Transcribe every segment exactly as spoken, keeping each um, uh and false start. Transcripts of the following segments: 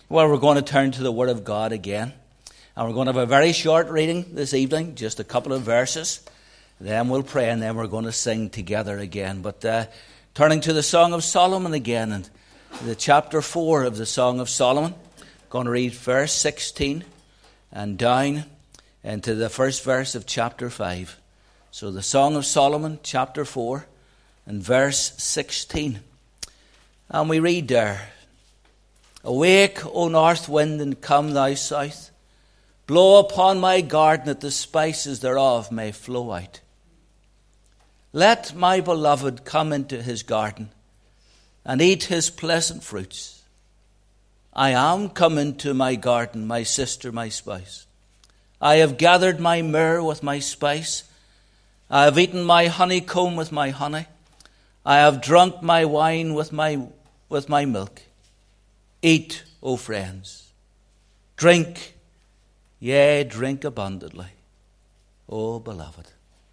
Well, we're going to turn to the Word of God again. And we're going to have a very short reading this evening, just a couple of verses. Then we'll pray, and then we're going to sing together again. But uh, turning to the Song of Solomon again, and the chapter four of the Song of Solomon, going to read verse sixteen and down into the first verse of chapter five. So the Song of Solomon, chapter four, and verse sixteen. And we read there, "Awake, O north wind, and come thou south. Blow upon my garden that the spices thereof may flow out. Let my beloved come into his garden and eat his pleasant fruits. I am come into my garden, my sister, my spouse. I have gathered my myrrh with my spice. I have eaten my honeycomb with my honey. I have drunk my wine with my, with my milk. Eat, O friends. Drink, yea, drink abundantly, O beloved."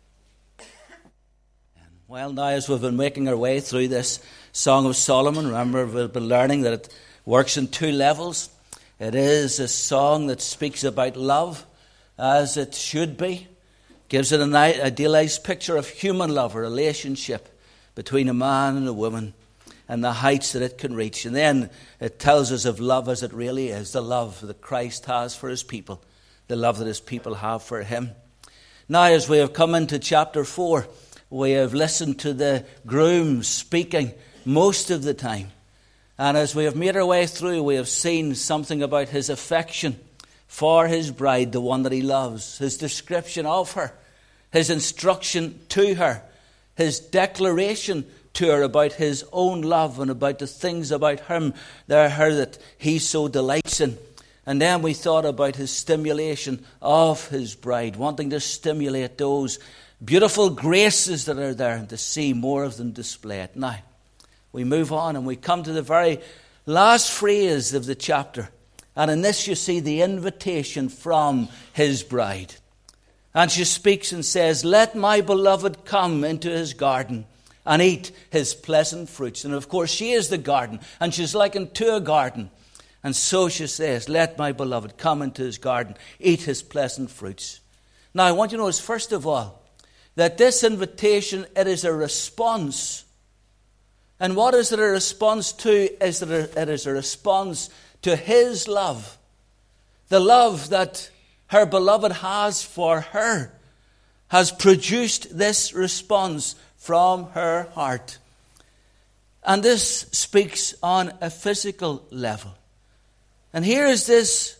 And well, now as we've been making our way through this Song of Solomon, remember we've been learning that it works in two levels. It is a song that speaks about love, as it should be. Gives it an idealized picture of human love, a relationship between a man and a woman, and the heights that it can reach. And then it tells us of love as it really is, the love that Christ has for his people, the love that his people have for him. Now, as we have come into chapter four, we have listened to the groom speaking most of the time. And as we have made our way through, we have seen something about his affection for his bride, the one that he loves, his description of her, his instruction to her, his declaration to her about his own love and about the things about him, her that he so delights in. And then we thought about his stimulation of his bride, wanting to stimulate those beautiful graces that are there and to see more of them displayed. Now, we move on and we come to the very last phrase of the chapter. And in this you see the invitation from his bride. And she speaks and says, "Let my beloved come into his garden and eat his pleasant fruits." And of course, she is the garden, and she's likened to a garden. And so she says, "Let my beloved come into his garden, eat his pleasant fruits." Now, I want you to notice, first of all, that this invitation, it is a response. And what is it a response to? Is that it is a response to his love. The love that her beloved has for her has produced this response from her heart. And this speaks on a physical level. And here is this,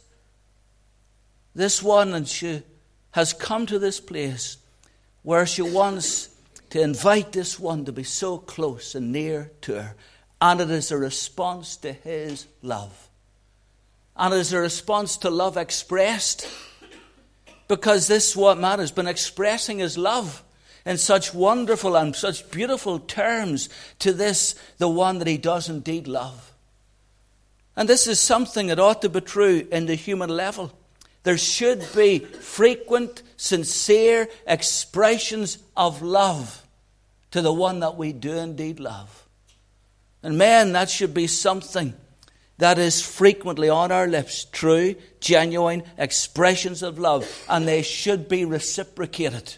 this one, and she has come to this place where she wants to invite this one to be so close and near to her. And it is a response to his love. And it is a response to love expressed, because this one man has been expressing his love in such wonderful and such beautiful terms to this, the one that he does indeed love. And this is something that ought to be true in the human level. There should be frequent, sincere expressions of love to the one that we do indeed love. And men, that should be something that is frequently on our lips, true, genuine expressions of love, and they should be reciprocated.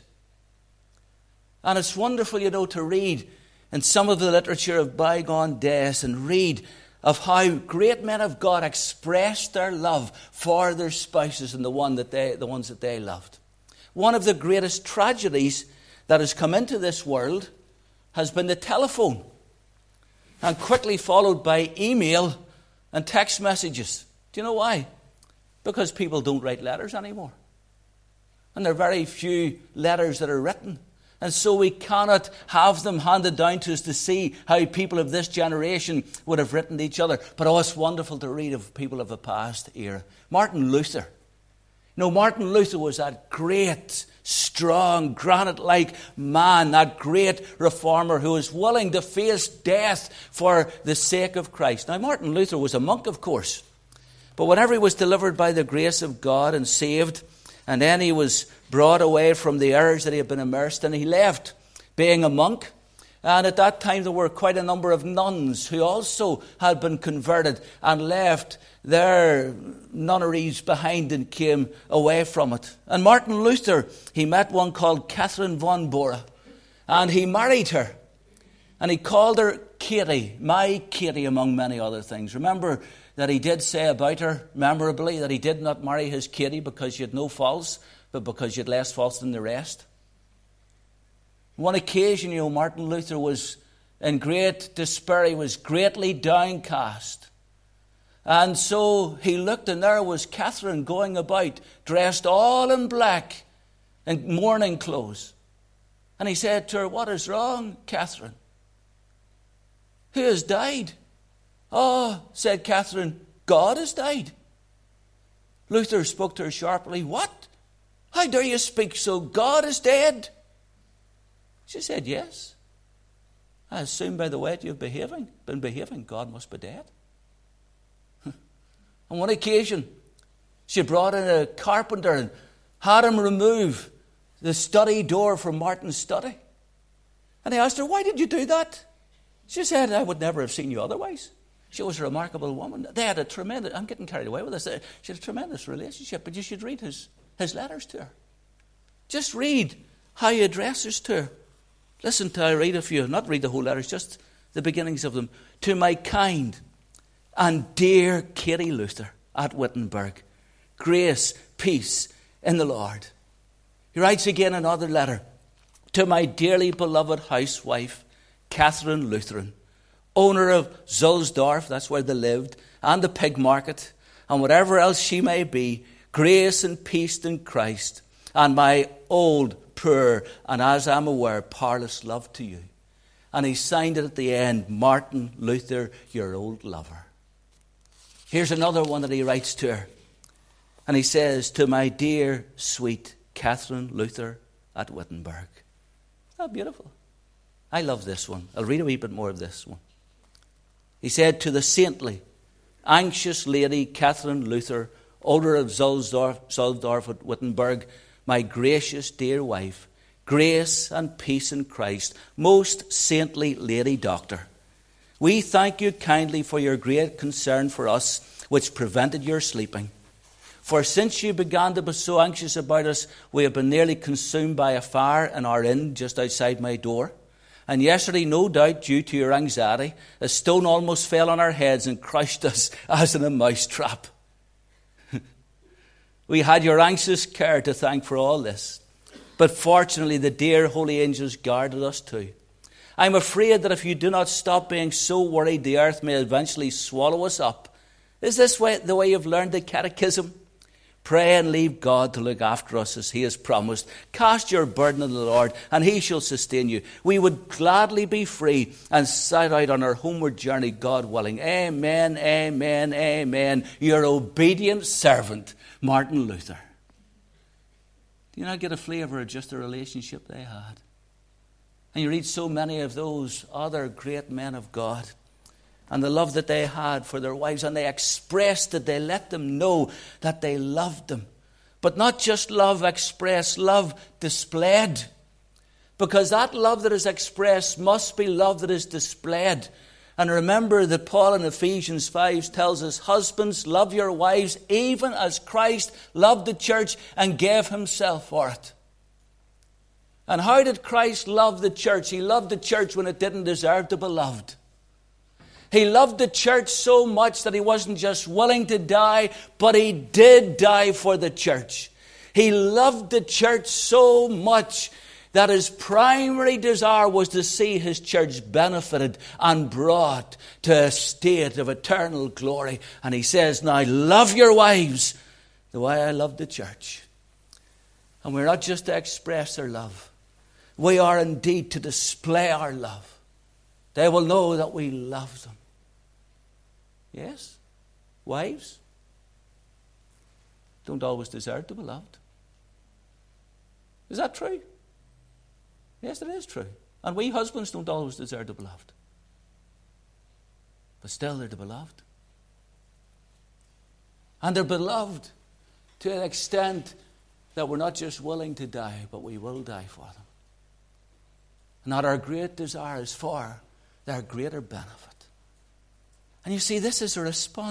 And it's wonderful, you know, to read in some of the literature of bygone days and read of how great men of God expressed their love for their spouses and the one that they, the ones that they loved. One of the greatest tragedies that has come into this world has been the telephone, and quickly followed by email and text messages. Do you know why? Because people don't write letters anymore. And there are very few letters that are written. And so we cannot have them handed down to us to see how people of this generation would have written to each other. But oh, it's wonderful to read of people of a past era. Martin Luther. You know, Martin Luther was that great, strong, granite-like man, that great reformer who was willing to face death for the sake of Christ. Now, Martin Luther was a monk, of course. But whenever he was delivered by the grace of God and saved, and then he was brought away from the errors that he had been immersed in, he left being a monk. And at that time there were quite a number of nuns who also had been converted and left their nunneries behind and came away from it. And Martin Luther, he met one called Catherine von Bora, and he married her. And he called her Katie, my Katie, among many other things. Remember that he did say about her, memorably, that he did not marry his Katie because she had no faults, but because she had less faults than the rest. One occasion, you know, Martin Luther was in great despair. He was greatly downcast. And so he looked, and there was Catherine going about, dressed all in black, in mourning clothes. And he said to her, "What is wrong, Catherine? Who has died?" "Oh," said Catherine, "God has died." Luther spoke to her sharply. "What? How dare you speak so? God is dead?" She said, "Yes. I assume by the way you've behaving, been behaving, God must be dead." On one occasion, she brought in a carpenter and had him remove the study door from Martin's study. And he asked her, "Why did you do that?" She said, "I would never have seen you otherwise." She was a remarkable woman. They had a tremendous, I'm getting carried away with this, she had a tremendous relationship, but you should read his, his letters to her. Just read how he addresses to her. Listen to I read a few, not read the whole letters, just the beginnings of them. "To my kind and dear Katie Luther at Wittenberg, grace, peace in the Lord." He writes again another letter. "To my dearly beloved housewife, Catherine Lutheran, owner of Zulsdorf," that's where they lived, "and the pig market, and whatever else she may be, grace and peace in Christ, and my old, poor, and as I'm aware, powerless love to you." And he signed it at the end, "Martin Luther, your old lover." Here's another one that he writes to her. And he says, "To my dear, sweet Catherine Luther at Wittenberg." Oh, beautiful. I love this one. I'll read a wee bit more of this one. He said, "To the saintly, anxious lady Catherine Luther, owner of Zulsdorf, Zulsdorf at Wittenberg, my gracious dear wife, grace and peace in Christ, most saintly lady doctor. We thank you kindly for your great concern for us, which prevented your sleeping. For since you began to be so anxious about us, we have been nearly consumed by a fire in our inn just outside my door. And yesterday, no doubt, due to your anxiety, a stone almost fell on our heads and crushed us as in a mousetrap. We had your anxious care to thank for all this. But fortunately, the dear holy angels guarded us too. I'm afraid that if you do not stop being so worried, the earth may eventually swallow us up. Is this way, the way you've learned the catechism? Pray and leave God to look after us as he has promised. Cast your burden on the Lord, and he shall sustain you. We would gladly be free and set out on our homeward journey, God willing. Amen, amen, amen. Your obedient servant, Martin Luther. Do you not get a flavour of just the relationship they had? And you read so many of those other great men of God and the love that they had for their wives, and they expressed it, they let them know that they loved them. But not just love expressed, love displayed. Because that love that is expressed must be love that is displayed. And remember that Paul in Ephesians five tells us, husbands, love your wives even as Christ loved the church and gave himself for it. And how did Christ love the church? He loved the church when it didn't deserve to be loved. He loved the church so much that he wasn't just willing to die, but he did die for the church. He loved the church so much that his primary desire was to see his church benefited and brought to a state of eternal glory. And he says, now love your wives the way I love the church. And we're not just to express our love. We are indeed to display our love. They will know that we love them. Yes, wives don't always deserve to be loved. Is that true? Yes, it is true. And we husbands don't always deserve to be loved. But still they're to be loved. And they're beloved to an extent that we're not just willing to die, but we will die for them. And that our great desire is for their greater benefit. And you see, this is a response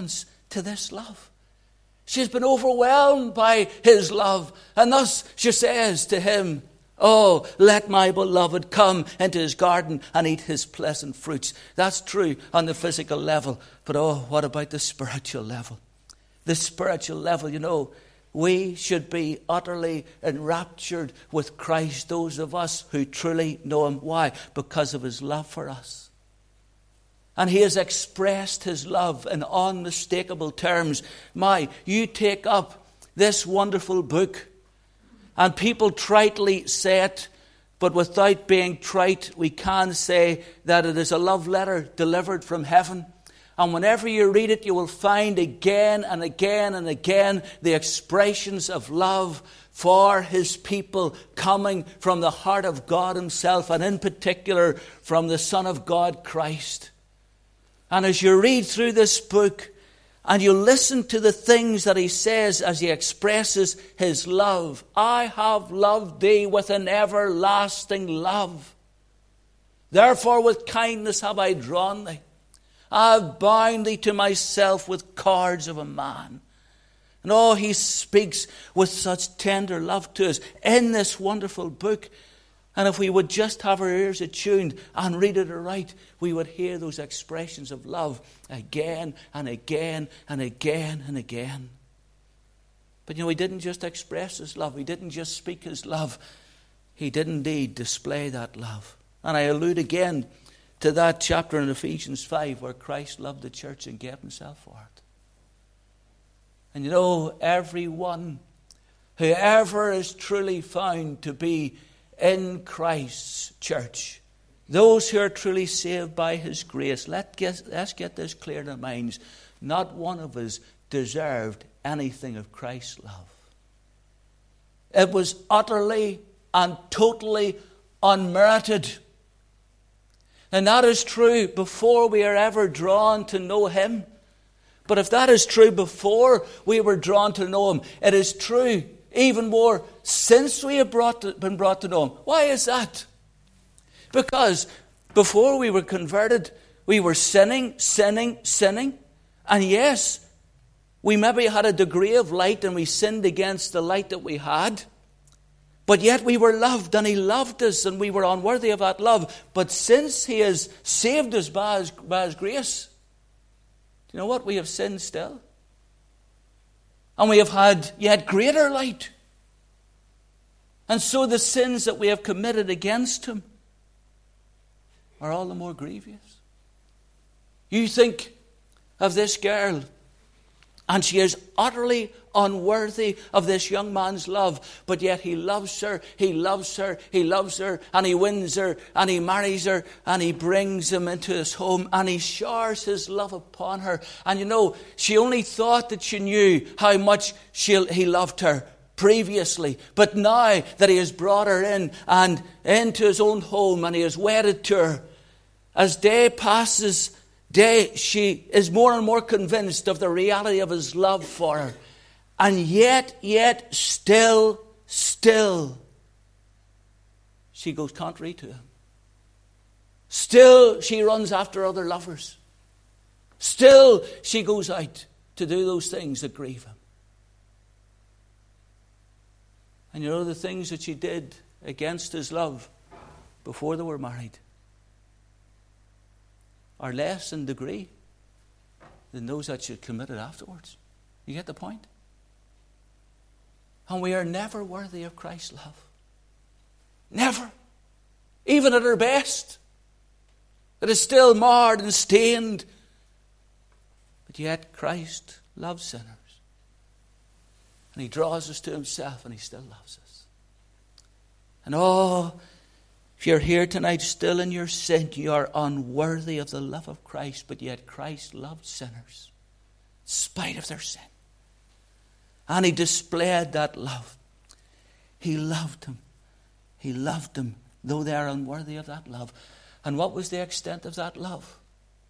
to this love. She's been overwhelmed by his love. And thus she says to him, oh, let my beloved come into his garden and eat his pleasant fruits. That's true on the physical level. But oh, what about the spiritual level? The spiritual level, you know, we should be utterly enraptured with Christ, those of us who truly know him. Why? Because of his love for us. And he has expressed his love in unmistakable terms. My, you take up this wonderful book, and people tritely say it, but without being trite, we can say that it is a love letter delivered from heaven. And whenever you read it, you will find again and again and again the expressions of love for his people coming from the heart of God himself, and in particular from the Son of God, Christ. And as you read through this book and you listen to the things that he says as he expresses his love, I have loved thee with an everlasting love. Therefore with kindness have I drawn thee. I have bound thee to myself with cords of a man. And oh, he speaks with such tender love to us in this wonderful book. And if we would just have our ears attuned and read it aright, we would hear those expressions of love again and again and again and again. But you know, he didn't just express his love. He didn't just speak his love. He did indeed display that love. And I allude again to that chapter in Ephesians five where Christ loved the church and gave himself for it. And you know, everyone, whoever is truly found to be in Christ's church, those who are truly saved by his grace, let get, let's get this clear in our minds. Not one of us deserved anything of Christ's love. It was utterly and totally unmerited. And that is true before we are ever drawn to know him. But if that is true before we were drawn to know him, it is true even more since we have brought to, been brought to know him. Why is that? Because before we were converted, we were sinning, sinning, sinning. And yes, we maybe had a degree of light and we sinned against the light that we had. But yet we were loved, and he loved us, and we were unworthy of that love. But since he has saved us by his, by his grace, do you know what? We have sinned still. And we have had yet greater light. And so the sins that we have committed against him are all the more grievous. You think of this girl, and she is utterly unworthy of this young man's love. But yet he loves her, he loves her, he loves her, and he wins her, and he marries her, and he brings him into his home, and he showers his love upon her. And you know, she only thought that she knew how much she, he loved her previously. But now that he has brought her in and into his own home, and he has wedded to her, as day passes day, she is more and more convinced of the reality of his love for her. And yet, yet, still, still, she goes contrary to him. Still, she runs after other lovers. Still, she goes out to do those things that grieve him. And you know, the things that she did against his love before they were married are less in degree than those that she committed afterwards. You get the point? And we are never worthy of Christ's love. Never. Even at our best. It is still marred and stained. But yet Christ loves sinners. And he draws us to himself, and he still loves us. And oh, if you're here tonight still in your sin, you are unworthy of the love of Christ. But yet Christ loved sinners in spite of their sin. And he displayed that love. He loved them. He loved them, though they are unworthy of that love. And what was the extent of that love?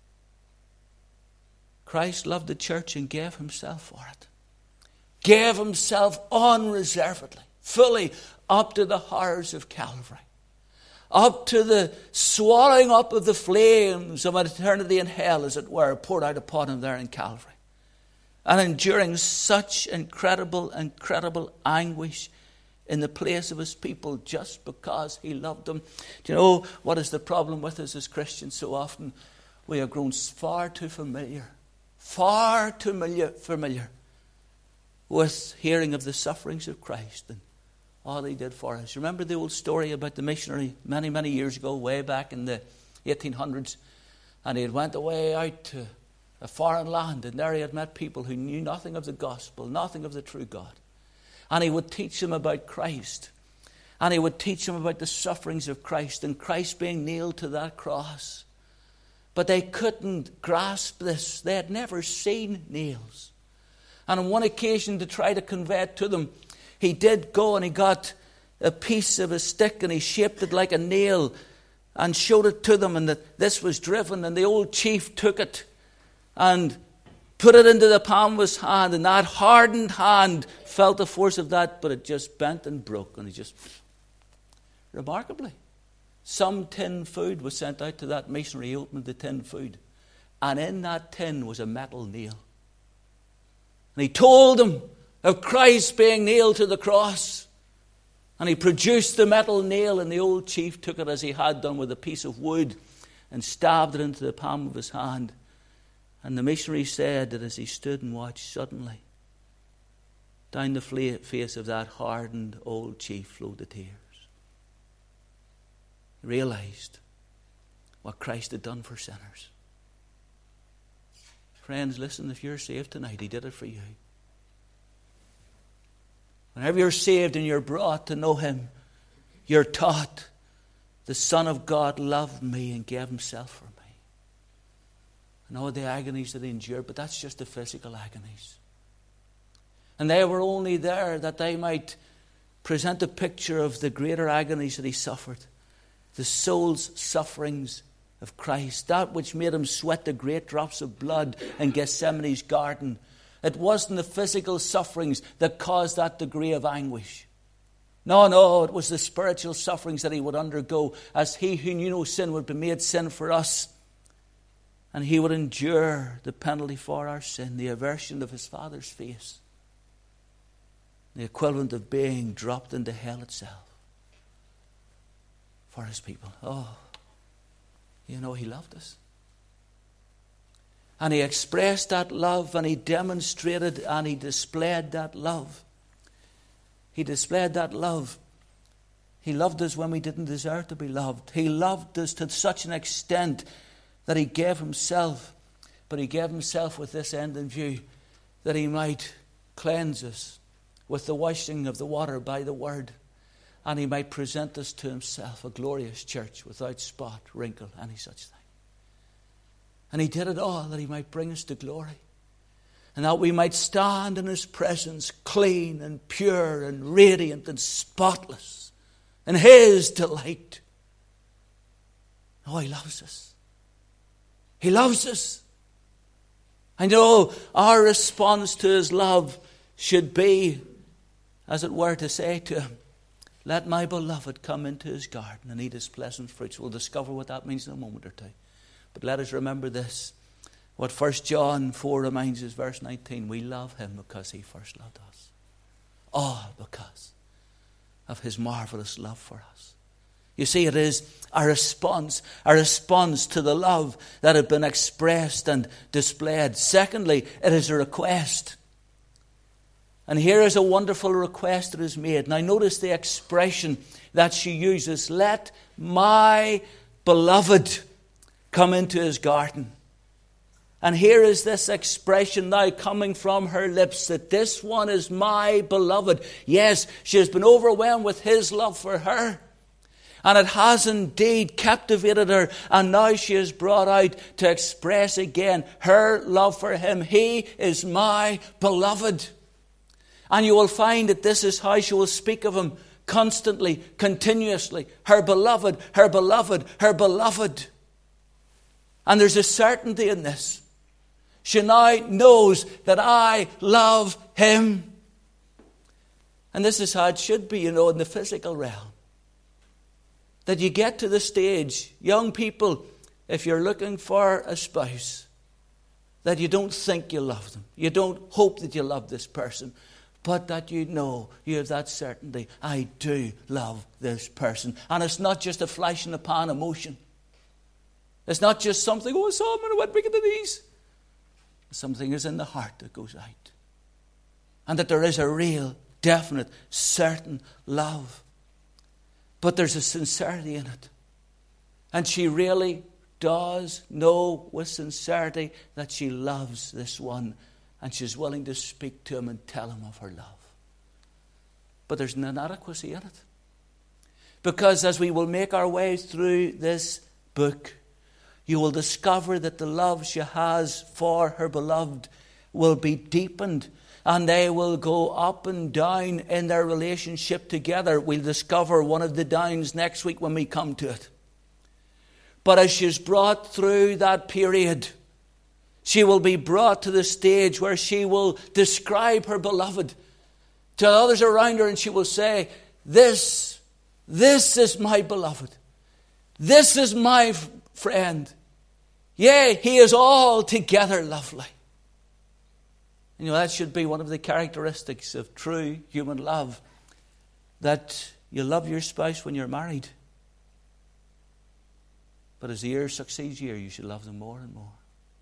Christ loved the church and gave himself for it. Gave himself unreservedly, fully, up to the horrors of Calvary. Up to the swallowing up of the flames of eternity in hell, as it were, poured out upon him there in Calvary. and enduring such incredible, incredible anguish in the place of his people just because he loved them. Do you know what is the problem with us as Christians? So often we have grown far too familiar, far too familiar, familiar with hearing of the sufferings of Christ and all he did for us. Remember the old story about the missionary many, many years ago, way back in the eighteen hundreds, and he had went away out to a foreign land, and there he had met people who knew nothing of the gospel, nothing of the true God. And he would teach them about Christ. And he would teach them about the sufferings of Christ and Christ being nailed to that cross. But they couldn't grasp this. They had never seen nails. And on one occasion, to try to convey it to them, he did go and he got a piece of a stick and he shaped it like a nail and showed it to them, and that this was driven. And the old chief took it and put it into the palm of his hand, and that hardened hand felt the force of that, but it just bent and broke, and he just, remarkably, some tin food was sent out to that missionary. He opened the tin food, and in that tin was a metal nail. And he told them of Christ being nailed to the cross, and he produced the metal nail, and the old chief took it as he had done with a piece of wood and stabbed it into the palm of his hand. And the missionary said that as he stood and watched, suddenly, down the face of that hardened old chief flowed the tears. He realized what Christ had done for sinners. Friends, listen, if you're saved tonight, he did it for you. Whenever you're saved and you're brought to know him, you're taught the Son of God loved me and gave himself for me. And all the agonies that he endured, but that's just the physical agonies. And they were only there that they might present a picture of the greater agonies that he suffered. The soul's sufferings of Christ. That which made him sweat the great drops of blood in Gethsemane's garden. It wasn't the physical sufferings that caused that degree of anguish. No, no, it was the spiritual sufferings that he would undergo as he who knew no sin would be made sin for us. And he would endure the penalty for our sin, the aversion of his Father's face. The equivalent of being dropped into hell itself for his people. Oh, you know, he loved us. And he expressed that love, and he demonstrated and he displayed that love. He displayed that love. He loved us when we didn't deserve to be loved. He loved us to such an extent that he gave himself, but he gave himself with this end in view, that he might cleanse us with the washing of the water by the word, and he might present us to himself a glorious church without spot, wrinkle, any such thing. And he did it all that he might bring us to glory, and that we might stand in his presence clean and pure and radiant and spotless in his delight. Oh, he loves us. He loves us. I know our response to his love should be, as it were, to say to him, let my beloved come into his garden and eat his pleasant fruits. We'll discover what that means in a moment or two. But let us remember this, what First John four reminds us, verse nineteen, we love him because he first loved us. All because of his marvelous love for us. You see, it is a response, a response to the love that had been expressed and displayed. Secondly, it is a request. And here is a wonderful request that is made. Now notice the expression that she uses. Let my beloved come into his garden. And here is this expression now coming from her lips, that this one is my beloved. Yes, she has been overwhelmed with his love for her. And it has indeed captivated her. And now she is brought out to express again her love for him. He is my beloved. And you will find that this is how she will speak of him constantly, continuously. Her beloved, her beloved, her beloved. And there's a certainty in this. She now knows that I love him. And this is how it should be, you know, in the physical realm. That you get to the stage, young people, if you're looking for a spouse, that you don't think you love them. You don't hope that you love this person. But that you know, you have that certainty, I do love this person. And it's not just a flash in the pan emotion. It's not just something, oh, I saw him and I went big into these. Something is in the heart that goes out. And that there is a real, definite, certain love. But there's a sincerity in it. And she really does know with sincerity that she loves this one. And she's willing to speak to him and tell him of her love. But there's an inadequacy in it. Because as we will make our way through this book, you will discover that the love she has for her beloved will be deepened. And they will go up and down in their relationship together. We'll discover one of the downs next week when we come to it. But as she's brought through that period, she will be brought to the stage where she will describe her beloved to others around her, and she will say, This, this is my beloved. This is my friend. Yea, he is altogether lovely. You know, that should be one of the characteristics of true human love, that you love your spouse when you're married. But as the year succeeds year, you should love them more and more.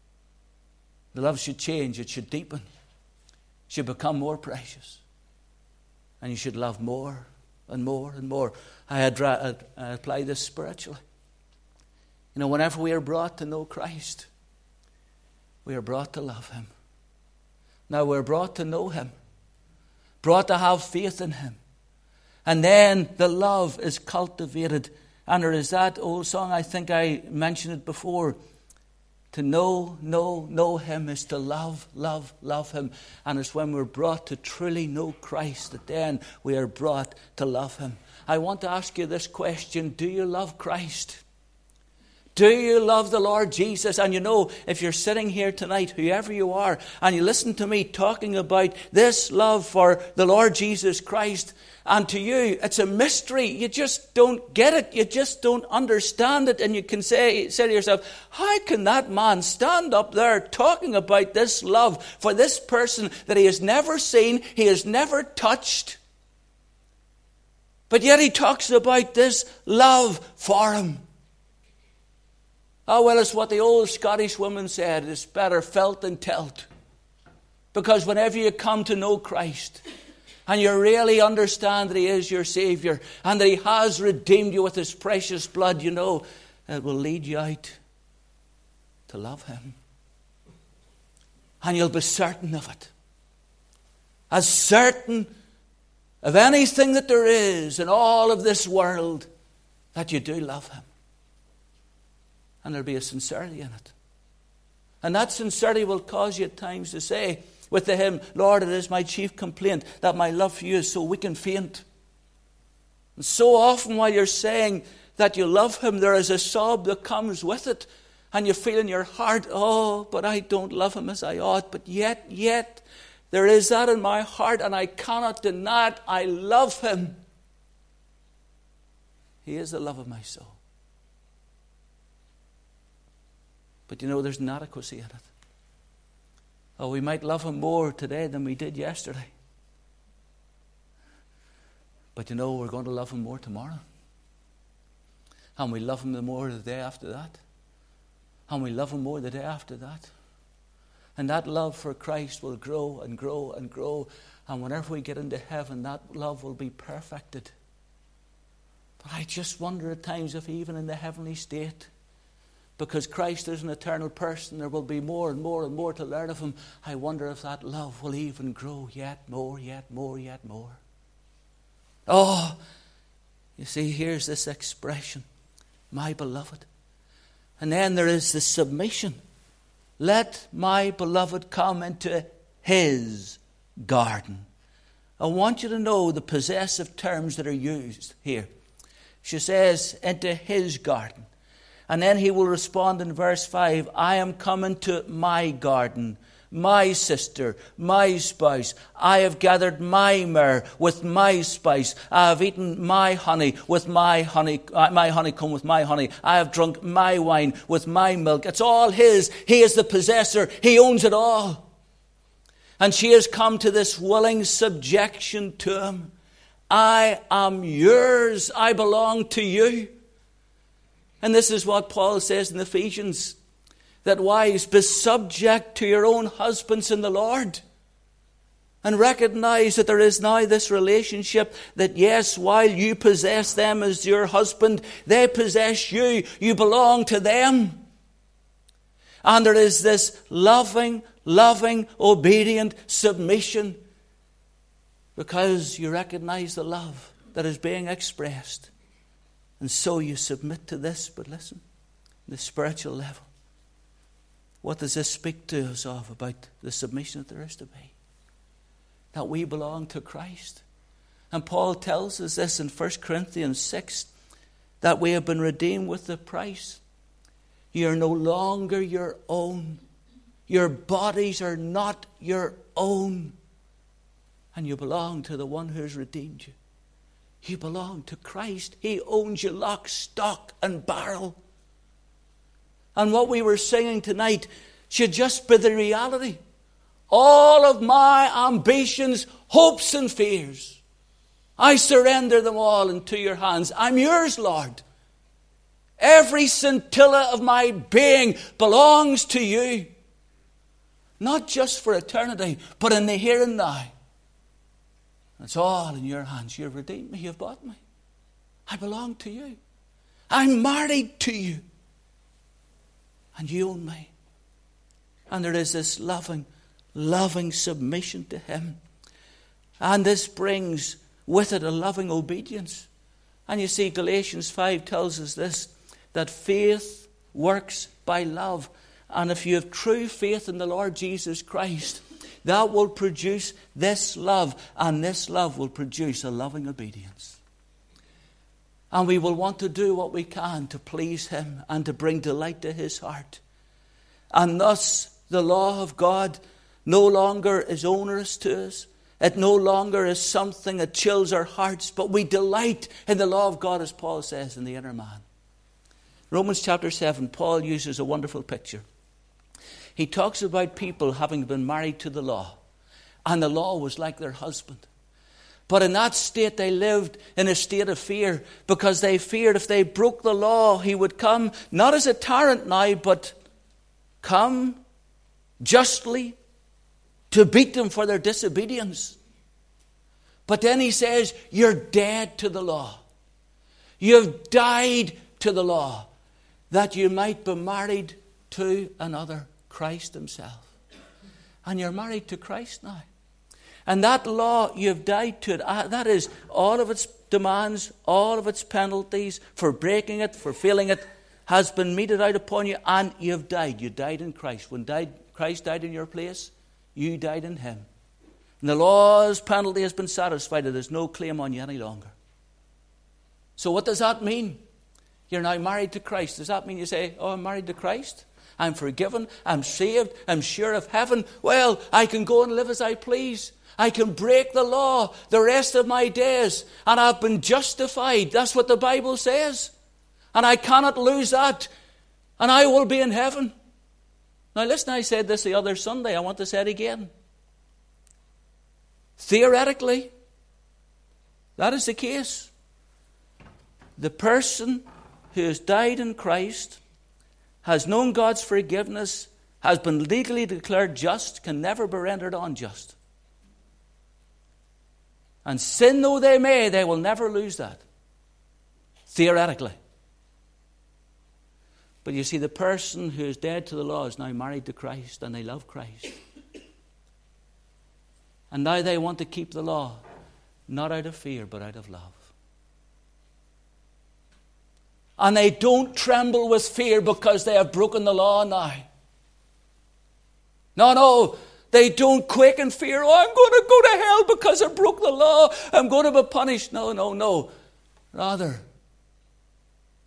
The love should change. It should deepen. It should become more precious. And you should love more and more and more. I had I apply this spiritually. You know, whenever we are brought to know Christ, we are brought to love him. Now we're brought to know him, brought to have faith in him. And then the love is cultivated. And there is that old song, I think I mentioned it before. To know, know, know him is to love, love, love him. And it's when we're brought to truly know Christ that then we are brought to love him. I want to ask you this question. Do you love Christ? Do you love the Lord Jesus? And you know, if you're sitting here tonight, whoever you are, and you listen to me talking about this love for the Lord Jesus Christ, and to you, it's a mystery. You just don't get it. You just don't understand it. And you can say, say to yourself, how can that man stand up there talking about this love for this person that he has never seen, he has never touched, but yet he talks about this love for him? Oh, well, it's what the old Scottish woman said. It's better felt than telt. Because whenever you come to know Christ, and you really understand that he is your Savior, and that he has redeemed you with his precious blood, you know, it will lead you out to love him. And you'll be certain of it. As certain of anything that there is in all of this world, that you do love him. And there'll be a sincerity in it. And that sincerity will cause you at times to say with the hymn, Lord, it is my chief complaint that my love for you is so weak and faint. And so often while you're saying that you love him, there is a sob that comes with it. And you feel in your heart, oh, but I don't love him as I ought. But yet, yet, there is that in my heart, and I cannot deny it. I love him. He is the love of my soul. But you know, there's an inadequacy in it. Oh, we might love him more today than we did yesterday. But you know, we're going to love him more tomorrow. And we love him the more the day after that. And we love him more the day after that. And that love for Christ will grow and grow and grow. And whenever we get into heaven, that love will be perfected. But I just wonder at times if even in the heavenly state, because Christ is an eternal person, there will be more and more and more to learn of him. I wonder if that love will even grow yet more, yet more, yet more. Oh, you see, here's this expression, my beloved. And then there is the submission. Let my beloved come into his garden. I want you to know the possessive terms that are used here. She says, into his garden. And then he will respond in verse five, I am coming to my garden, my sister, my spouse. I have gathered my myrrh with my spice. I have eaten my honey with my honey, uh, my honeycomb with my honey. I have drunk my wine with my milk. It's all his. He is the possessor. He owns it all. And she has come to this willing subjection to him. I am yours. I belong to you. And this is what Paul says in Ephesians, that wives, be subject to your own husbands in the Lord. And recognize that there is now this relationship that, yes, while you possess them as your husband, they possess you. You belong to them. And there is this loving, loving, obedient submission because you recognize the love that is being expressed. And so you submit to this. But listen, the spiritual level. What does this speak to us of about the submission that there is to be? That we belong to Christ. And Paul tells us this in First Corinthians six, that we have been redeemed with the price. You are no longer your own. Your bodies are not your own. And you belong to the one who has redeemed you. You belong to Christ. He owns you lock, stock, and barrel. And what we were singing tonight should just be the reality. All of my ambitions, hopes, and fears, I surrender them all into your hands. I'm yours, Lord. Every scintilla of my being belongs to you. Not just for eternity, but in the here and now. It's all in your hands. You've redeemed me. You've bought me. I belong to you. I'm married to you. And you own me. And there is this loving, loving submission to him. And this brings with it a loving obedience. And you see, Galatians five tells us this, that faith works by love. And if you have true faith in the Lord Jesus Christ, that will produce this love, and this love will produce a loving obedience. And we will want to do what we can to please him and to bring delight to his heart. And thus the law of God no longer is onerous to us. It no longer is something that chills our hearts, but we delight in the law of God, as Paul says, in the inner man. Romans chapter seven, Paul uses a wonderful picture. He talks about people having been married to the law, and the law was like their husband. But in that state they lived in a state of fear, because they feared if they broke the law, he would come, not as a tyrant now, but come justly to beat them for their disobedience. But then he says, you're dead to the law. You've died to the law, that you might be married to another, Christ himself. And you're married to Christ now. And that law, you've died to it. Uh, that is all of its demands, all of its penalties for breaking it, for failing it, has been meted out upon you, and you've died. You died in Christ. When died, Christ died in your place, you died in him. And the law's penalty has been satisfied. There's no claim on you any longer. So what does that mean? You're now married to Christ. Does that mean you say, oh, I'm married to Christ? I'm forgiven. I'm saved. I'm sure of heaven. Well, I can go and live as I please. I can break the law the rest of my days. And I've been justified. That's what the Bible says. And I cannot lose that. And I will be in heaven. Now listen, I said this the other Sunday. I want to say it again. Theoretically, that is the case. The person who has died in Christ, has known God's forgiveness, has been legally declared just, can never be rendered unjust. And sin though they may, they will never lose that. Theoretically. But you see, the person who is dead to the law is now married to Christ, and they love Christ. And now they want to keep the law, not out of fear, but out of love. And they don't tremble with fear because they have broken the law now. No, no, they don't quake in fear. Oh, I'm going to go to hell because I broke the law. I'm going to be punished. No, no, no. Rather,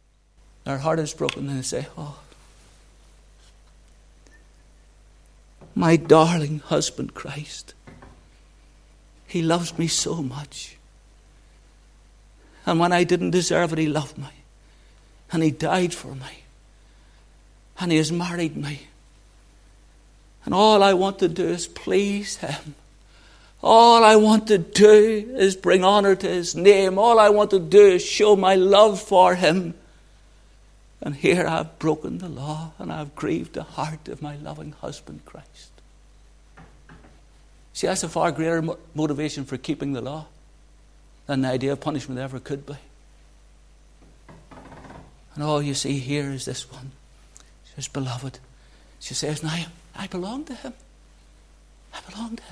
their heart is broken and they say, oh, My darling husband, Christ. He loves me so much. And when I didn't deserve it, he loved me. And he died for me. And he has married me. And all I want to do is please him. All I want to do is bring honor to his name. All I want to do is show my love for him. And here I've broken the law and I've grieved the heart of my loving husband, Christ. See, that's a far greater mo- motivation for keeping the law than the idea of punishment ever could be. And all you see here is this one. She says, beloved. She says, now I belong to him. I belong to him.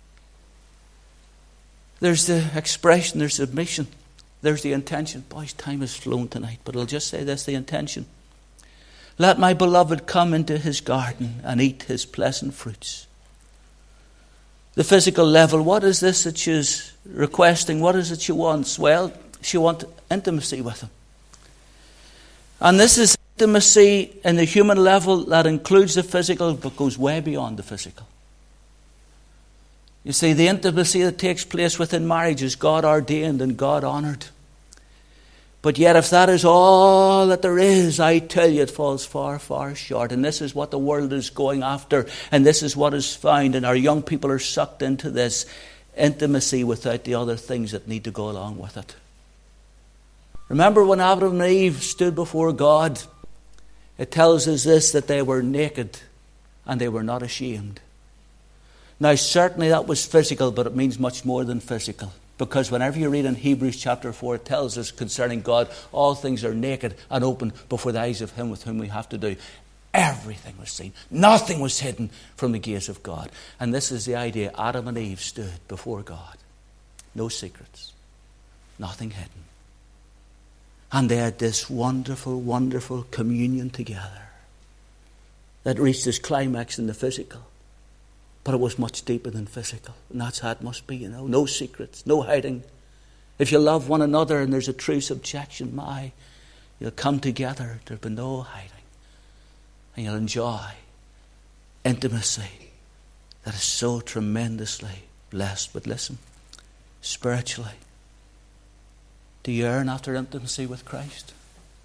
There's the expression, there's submission, there's the intention. Boys, time has flown tonight, but I'll just say this, the intention. Let my beloved come into his garden and eat his pleasant fruits. The physical level, what is this that she's requesting? What is it she wants? Well, she wants intimacy with him. And this is intimacy in the human level that includes the physical but goes way beyond the physical. You see, the intimacy that takes place within marriage is God ordained and God honoured. But yet if that is all that there is, I tell you, it falls far, far short. And this is what the world is going after. And this is what is found. And our young people are sucked into this intimacy without the other things that need to go along with it. Remember when Adam and Eve stood before God, it tells us this, that they were naked and they were not ashamed. Now, certainly that was physical, but it means much more than physical. Because whenever you read in Hebrews chapter four, it tells us concerning God, all things are naked and open before the eyes of him with whom we have to do. Everything was seen. Nothing was hidden from the gaze of God. And this is the idea. Adam and Eve stood before God. No secrets. Nothing hidden. And they had this wonderful, wonderful communion together that reached its climax in the physical. But it was much deeper than physical. And that's how it must be, you know. No secrets, no hiding. If you love one another and there's a true subjection, my, you'll come together. There'll be no hiding. And you'll enjoy intimacy that is so tremendously blessed. But listen, spiritually, do you yearn after intimacy with Christ?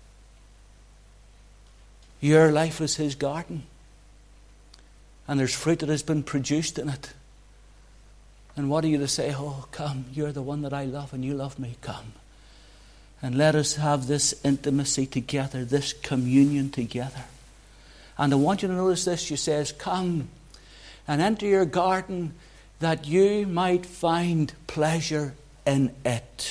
Your life is his garden. And there's fruit that has been produced in it. And what are you to say? Oh, come, you're the one that I love and you love me. Come. And let us have this intimacy together, this communion together. And I want you to notice this. She says, come and enter your garden that you might find pleasure in it.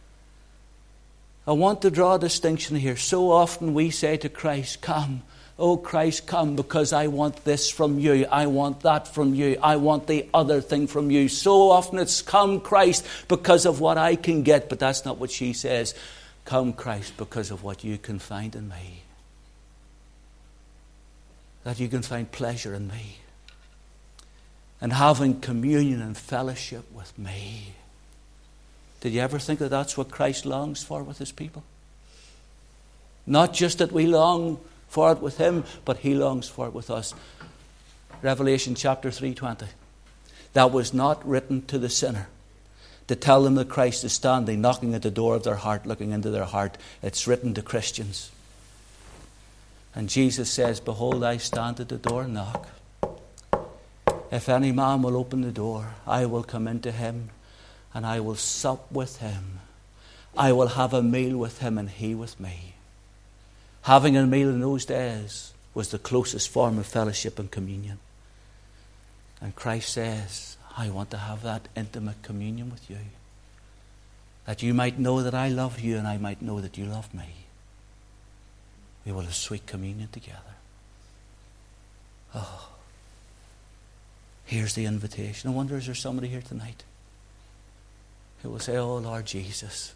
I want to draw a distinction here. So often we say to Christ, come. Oh, Christ, come, because I want this from you. I want that from you. I want the other thing from you. So often it's come, Christ, because of what I can get. But that's not what she says. Come, Christ, because of what you can find in me. That you can find pleasure in me. And having communion and fellowship with me. Did you ever think that that's what Christ longs for with his people? Not just that we long for it with him, but he longs for it with us. Revelation chapter three twenty. That was not written to the sinner to tell them that Christ is standing, knocking at the door of their heart, looking into their heart. It's written to Christians. And Jesus says, behold, I stand at the door and knock. If any man will open the door, I will come into him and I will sup with him. I will have a meal with him and he with me. Having a meal in those days was the closest form of fellowship and communion. And Christ says, I want to have that intimate communion with you. That you might know that I love you and I might know that you love me. We will have sweet communion together. Oh, here's the invitation. I wonder, is there somebody here tonight who will say, oh, Lord Jesus,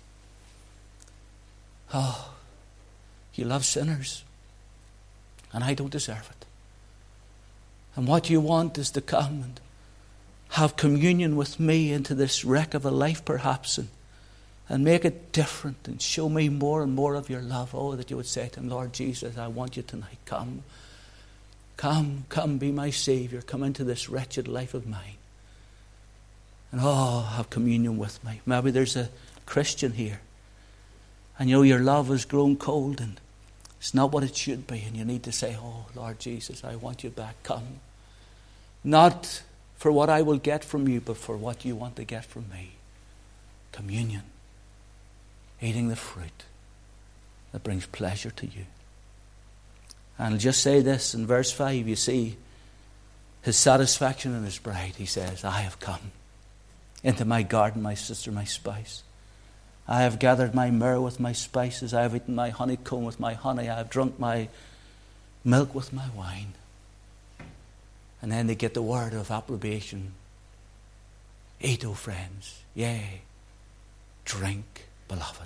oh, you love sinners, and I don't deserve it. And what you want is to come and have communion with me into this wreck of a life, perhaps, and, and make it different and show me more and more of your love. Oh, that you would say to him, Lord Jesus, I want you tonight. Come. Come, come, be my Saviour. Come into this wretched life of mine. And oh, have communion with me. Maybe there's a Christian here. And you know your love has grown cold and it's not what it should be. And you need to say, oh, Lord Jesus, I want you back. Come. Not for what I will get from you, but for what you want to get from me. Communion. Eating the fruit that brings pleasure to you. And I'll just say this in verse five, you see his satisfaction in his bride. He says, I have come into my garden, my sister, my spouse. I have gathered my myrrh with my spices. I have eaten my honeycomb with my honey. I have drunk my milk with my wine. And then they get the word of approbation. Eat, O friends. Yea, drink, beloved.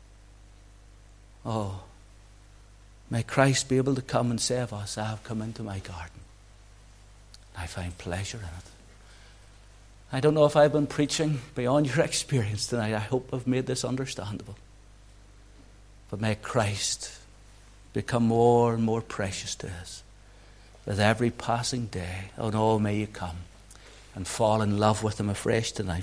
Oh, may Christ be able to come and say of us, I have come into my garden. I find pleasure in it. I don't know if I've been preaching beyond your experience tonight. I hope I've made this understandable. But may Christ become more and more precious to us with every passing day. Oh no, may you come and fall in love with him afresh tonight.